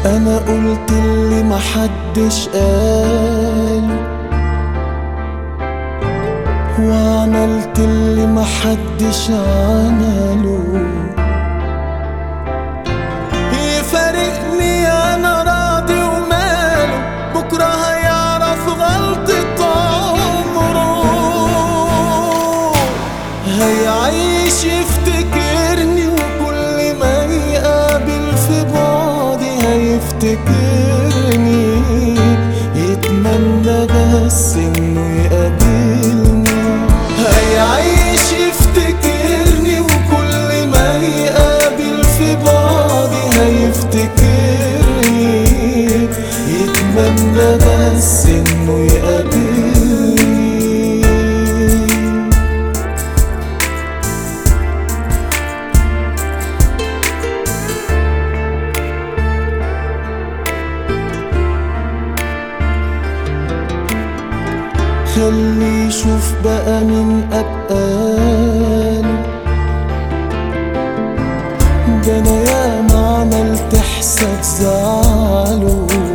انا قلت اللي محدش قال، وعملت اللي محدش عمله. يفارقني انا راضي وماله، بكره هيعرف غلطة عمره. هيعيش يفتكرني، وكل ما يقابل في بعدي هيفتكرني. يتمنى بس انه يقابلني. هيعيش يفتكرني، وكل ما يقابل في بعدي هيفتكرني. يتمنى بس انه يقابلني. خلي يشوف بقى من أبقاله، ده أنا ياما عملت حساب زعله.